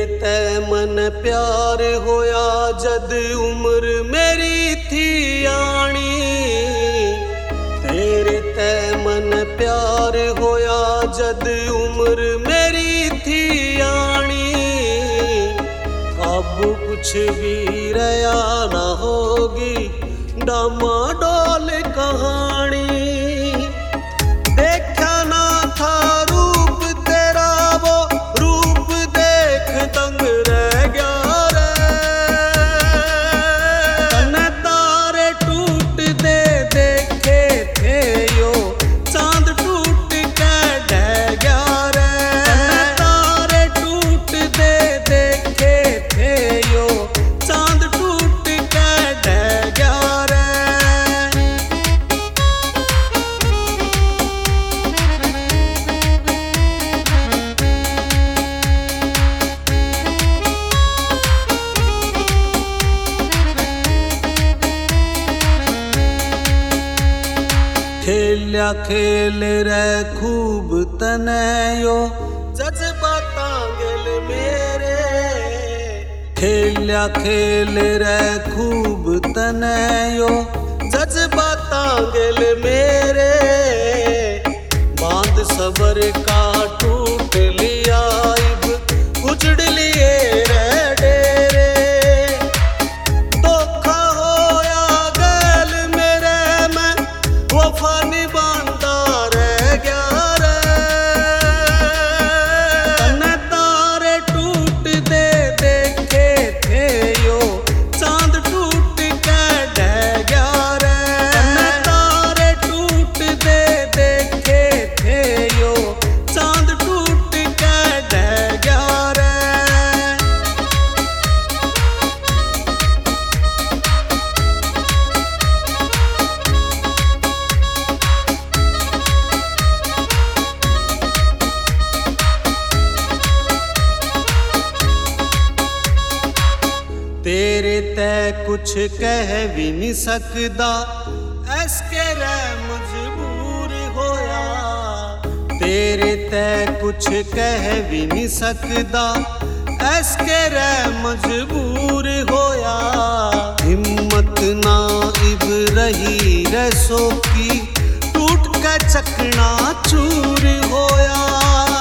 ते मन प्यार होया जद उम्र मेरी थी आनी। तेरे ते मन प्यार होया जद उम्र मेरी थी आनी। काबू कुछ भी रया ना होगी डामाडोल कहानी। देखा ना था रूप तेरा वो रूप देख दंग रह गया रे। तने तारे टूट दे देखे थे यो चांद टूट के ढह गया रे। तने तारे टूट दे देखे थे यो चांद टूट के ढह गया रे। खेल्या खेल रे खूब तने यो जज्बातां गल मेरे। खेल्या खेल रे खूब तने यो जज्बातां गल मेरे। बांध सबर का टूट लिया इब उजड़ लिए रे डेरे। धोखा होया गल मेरे मैं वफा निभांदा रह गया रे। तने तारे टूट दे देखे थे यो चांद टूट के ढह गया रे। तने तारे टूट दे देखे थे यो चांद टूट के ढह गया रे। तेरे ते कुछ कह भी नहीं सकदा ऐसके रे मजबूर होया। तेरे ते कुछ कह भी नहीं सकदा ऐसके रे मजबूर होया। हिम्मत ना इब रही रसो की टूट के चकना चूर होया।